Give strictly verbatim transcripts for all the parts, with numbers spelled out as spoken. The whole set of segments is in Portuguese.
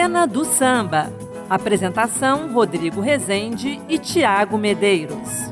Cena do Samba. Apresentação: Rodrigo Rezende e Tiago Medeiros.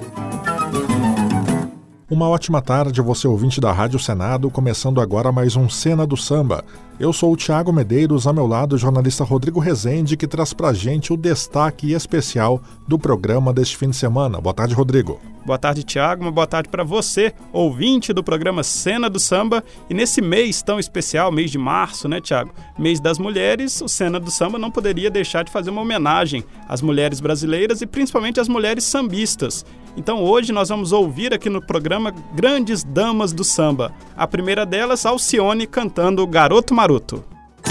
Uma ótima tarde, você ouvinte da Rádio Senado, começando agora mais um Cena do Samba. Eu sou o Tiago Medeiros, ao meu lado o jornalista Rodrigo Rezende, que traz pra gente o destaque especial do programa deste fim de semana. Boa tarde, Rodrigo. Boa tarde, Tiago. Uma boa tarde para você, ouvinte do programa Cena do Samba. E nesse mês tão especial, mês de março, né, Tiago? Mês das mulheres, o Cena do Samba não poderia deixar de fazer uma homenagem às mulheres brasileiras e principalmente às mulheres sambistas. Então hoje nós vamos ouvir aqui no programa grandes damas do samba. A primeira delas, Alcione, cantando Garoto Maroto.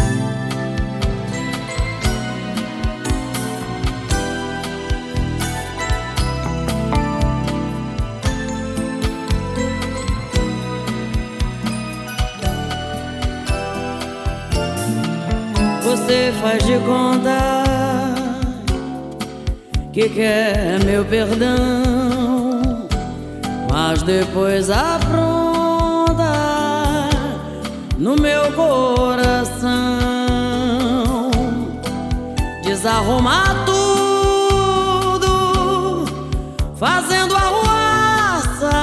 Você faz de conta que quer meu perdão, mas depois apronta no meu coração, desarrumar tudo, fazendo arruaça,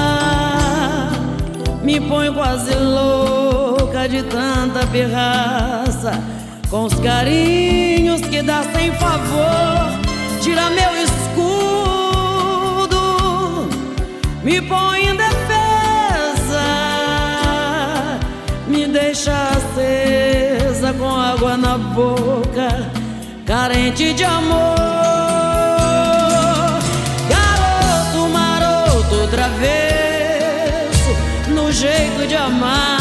me põe quase louca de tanta pirraça, com os carinhos que dá sem favor, tira meu escudo, me põe em defesa, me deixa acesa com água na boca, carente de amor. Garoto maroto, travesso, no jeito de amar,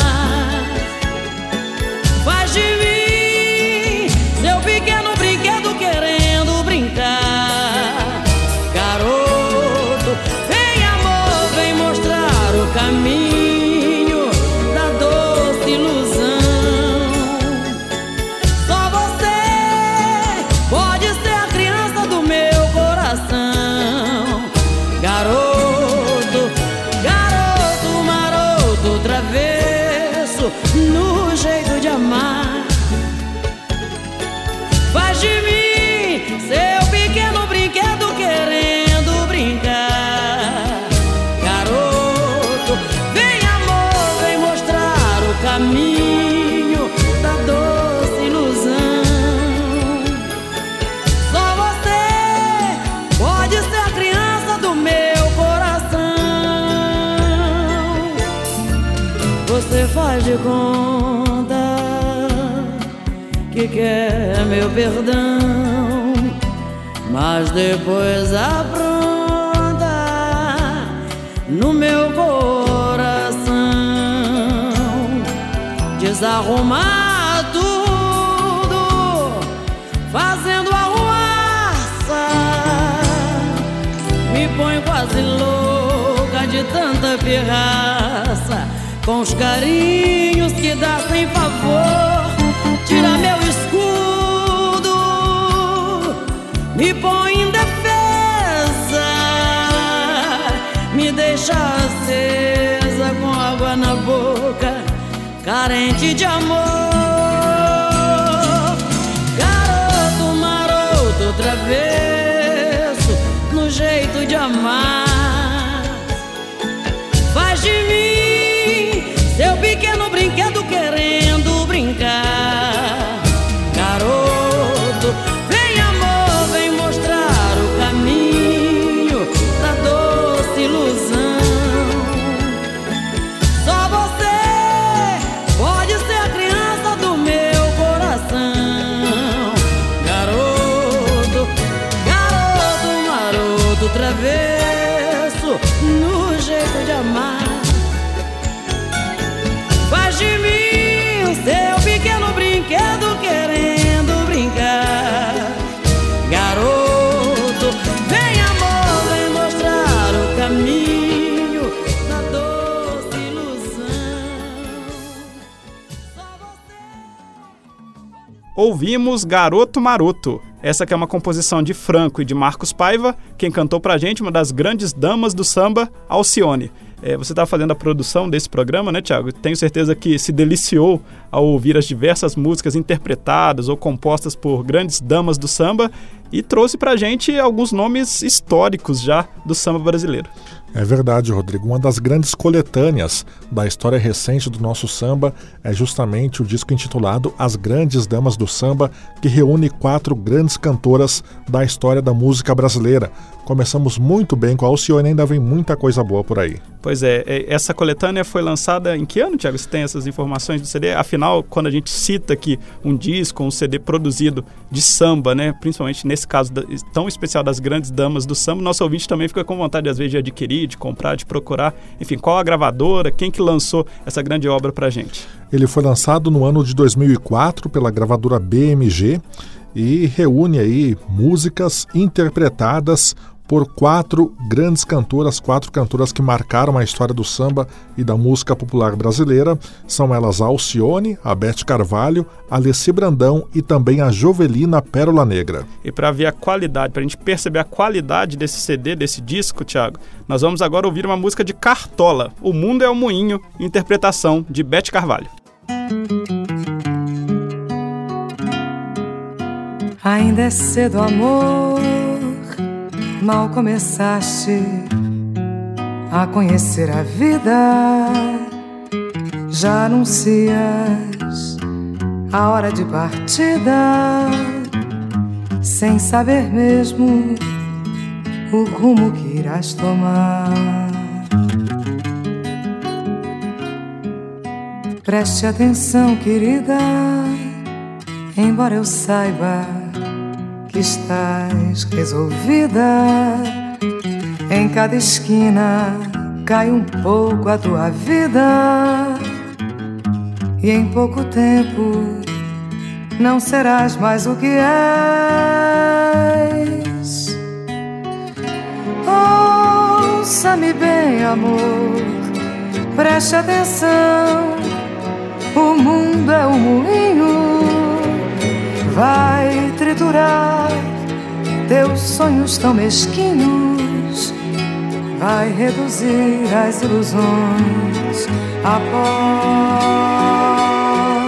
faz de mim seu pequeno brinquedo querendo brincar. Garoto, vem amor, vem mostrar o caminho da doce ilusão. Só você pode ser a criança do meu coração. Garoto, garoto maroto, travesso, no jeito de amar, faz de mim seu pequeno brinquedo querendo brincar. Garoto, vem amor, vem mostrar o caminho da doce ilusão. Só você pode ser a criança do meu coração. Você faz de conta que quer meu perdão, mas depois apronta no meu coração, desarrumar tudo, fazendo arruaça, me põe quase louca de tanta pirraça, com os carinhos que dá sem favor, tira meu escudo, me põe em defesa, me deixa acesa com água na boca, carente de amor. Garoto maroto, travesso, no jeito de amar, faz de mim seu pequeno brinquedo querendo brincar. Garoto, vem amor, vem mostrar o caminho da doce ilusão. Só você pode ser a criança do meu coração. Garoto, garoto maroto, travesso, no jeito de amar, faz de mim seu pequeno brinquedo querendo brincar. Garoto, vem amor, vem mostrar o caminho da doce ilusão. Só você... Ouvimos Garoto Maroto. Essa que é uma composição de Franco e de Marcos Paiva. Quem cantou pra gente, uma das grandes damas do samba, Alcione. É, você estava fazendo a produção desse programa, né, Tiago? Tenho certeza que se deliciou ao ouvir as diversas músicas interpretadas ou compostas por grandes damas do samba e trouxe pra gente alguns nomes históricos já do samba brasileiro. É verdade, Rodrigo. Uma das grandes coletâneas da história recente do nosso samba é justamente o disco intitulado As Grandes Damas do Samba, que reúne quatro grandes cantoras da história da música brasileira. Começamos muito bem com a Alcione e ainda vem muita coisa boa por aí. Pois é, essa coletânea foi lançada em que ano, Tiago? Você tem essas informações do C D? Afinal, quando a gente cita aqui um disco, um C D produzido de samba, né, principalmente nesse caso tão especial das grandes damas do samba, nosso ouvinte também fica com vontade, às vezes, de adquirir, de comprar, de procurar. Enfim, qual a gravadora, quem que lançou essa grande obra pra gente? Ele foi lançado no ano de dois mil e quatro pela gravadora B M G e reúne aí músicas interpretadas por quatro grandes cantoras, quatro cantoras que marcaram a história do samba e da música popular brasileira. São elas a Alcione, a Beth Carvalho, a Alessi Brandão e também a Jovelina Pérola Negra. E para ver a qualidade, para a gente perceber a qualidade desse C D, desse disco, Tiago, nós vamos agora ouvir uma música de Cartola, O Mundo é um Moinho, interpretação de Beth Carvalho. Ainda é cedo, amor, mal começaste a conhecer a vida, já anuncias a hora de partida, sem saber mesmo o rumo que irás tomar. Preste atenção, querida, embora eu saiba que estás resolvida, em cada esquina cai um pouco a tua vida, e em pouco tempo não serás mais o que és. Ouça-me bem, amor, preste atenção, o mundo é um moinho, vai triturar teus sonhos tão mesquinhos, vai reduzir as ilusões a pó.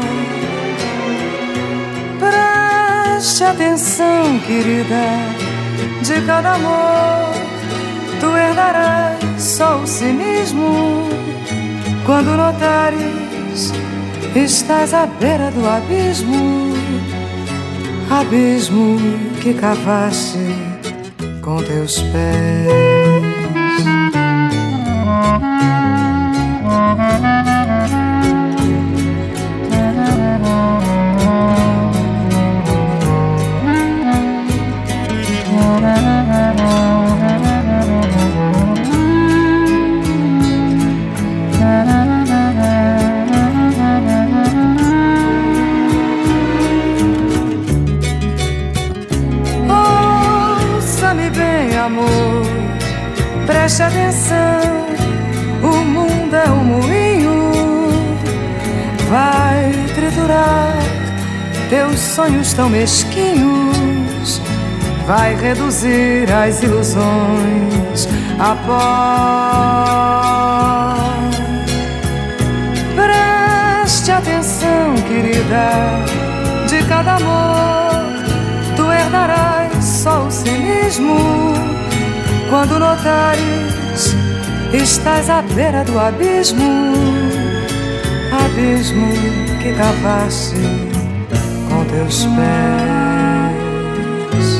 Preste atenção, querida, de cada amor tu herdarás só o cinismo, quando notares estás à beira do abismo, abismo que cavaste com teus pés. Preste atenção, o mundo é um moinho, vai triturar teus sonhos tão mesquinhos, vai reduzir as ilusões a pó. Preste atenção, querida, de cada amor tu herdarás só o cinismo, quando notares estás à beira do abismo, abismo que cavaste com teus pés.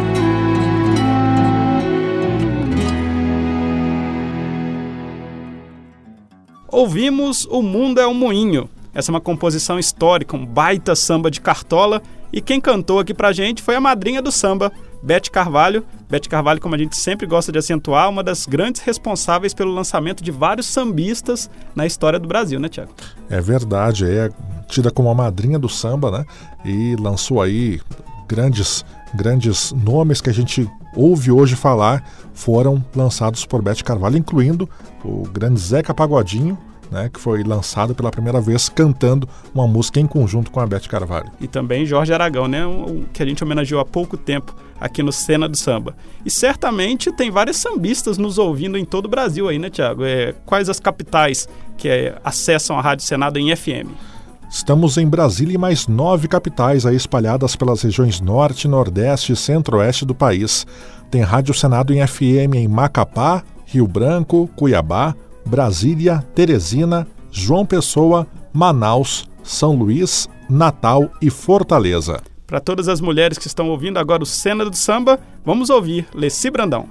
Ouvimos O Mundo é um Moinho. Essa é uma composição histórica, um baita samba de Cartola, e quem cantou aqui pra gente foi a madrinha do samba, Beth Carvalho. Beth Carvalho, como a gente sempre gosta de acentuar, uma das grandes responsáveis pelo lançamento de vários sambistas na história do Brasil, né, Tiago? É verdade, é tida como a madrinha do samba, né? E lançou aí grandes, grandes nomes que a gente ouve hoje falar, foram lançados por Beth Carvalho, incluindo o grande Zeca Pagodinho né, que foi lançado pela primeira vez cantando uma música em conjunto com a Beth Carvalho. E também Jorge Aragão, né, um, que a gente homenageou há pouco tempo aqui no Cena do Samba. E certamente tem vários sambistas nos ouvindo em todo o Brasil aí, né, Tiago? É, quais as capitais que é, acessam a Rádio Senado em F M? Estamos em Brasília e mais nove capitais aí espalhadas pelas regiões Norte, Nordeste e Centro-Oeste do país. Tem Rádio Senado em F M em Macapá, Rio Branco, Cuiabá, Brasília, Teresina, João Pessoa, Manaus, São Luís, Natal e Fortaleza. Para todas as mulheres que estão ouvindo agora o Cena do Samba, vamos ouvir Leci Brandão.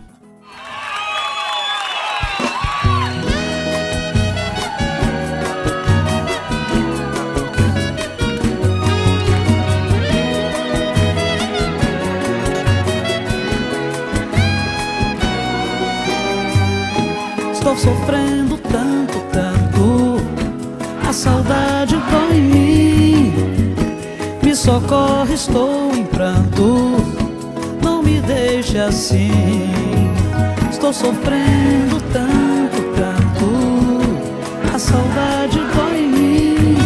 Estou sofrendo tanto, tanto, a saudade dói em mim. Me socorre, estou em pranto, não me deixe assim. Estou sofrendo tanto, tanto, a saudade dói em mim.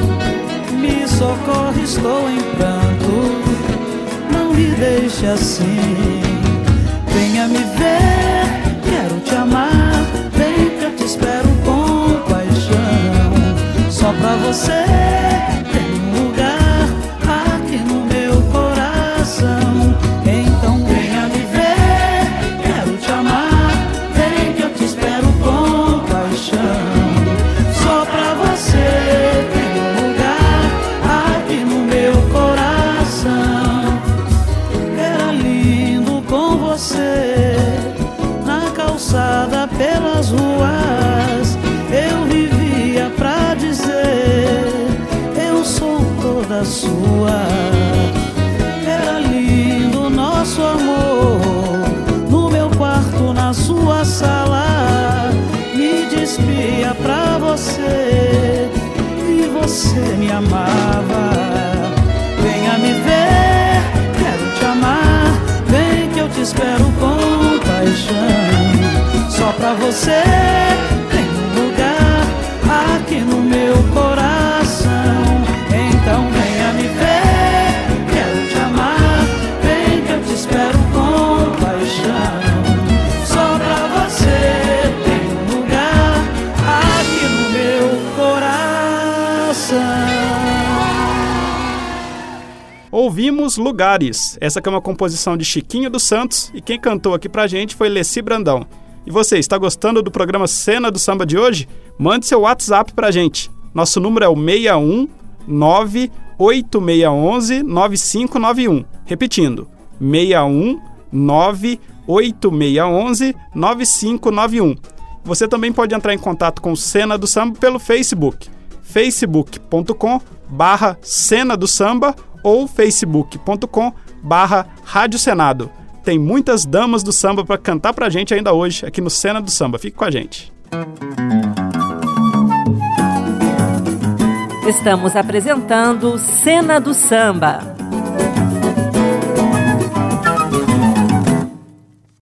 Me socorre, estou em pranto, não me deixe assim. Venha me ver, quero te amar, vem que eu te espero com paixão. Só pra você tem um lugar aqui no meu coração. Então venha me ver, quero te amar, vem que eu te espero com paixão. Só pra você tem um lugar aqui no meu coração. Era lindo com você na calçada, pelas ruas, eu vivia pra dizer eu sou toda sua. Era lindo nosso amor, no meu quarto, na sua sala, me despia pra você e você me amava. Venha me ver, quero te amar, vem que eu te espero com paixão. Só pra você tem um lugar aqui no meu coração. Então venha me ver, quero te amar, vem que eu te espero com paixão. Só pra você tem um lugar aqui no meu coração. Ouvimos Lugares, essa que é uma composição de Chiquinho dos Santos, e quem cantou aqui pra gente foi Leci Brandão. E você, está gostando do programa Cena do Samba de hoje? Mande seu WhatsApp pra gente. Nosso número é o seis um nove oito seis um um nove cinco nove um. Repetindo, seis um nove oito seis um um nove cinco nove um. Você também pode entrar em contato com o Cena do Samba pelo Facebook, facebook ponto com barra Cena do Samba ou facebook ponto com barra Rádio Senado. Tem muitas damas do samba para cantar pra gente ainda hoje aqui no Cena do Samba. Fique com a gente. Estamos apresentando Cena do Samba.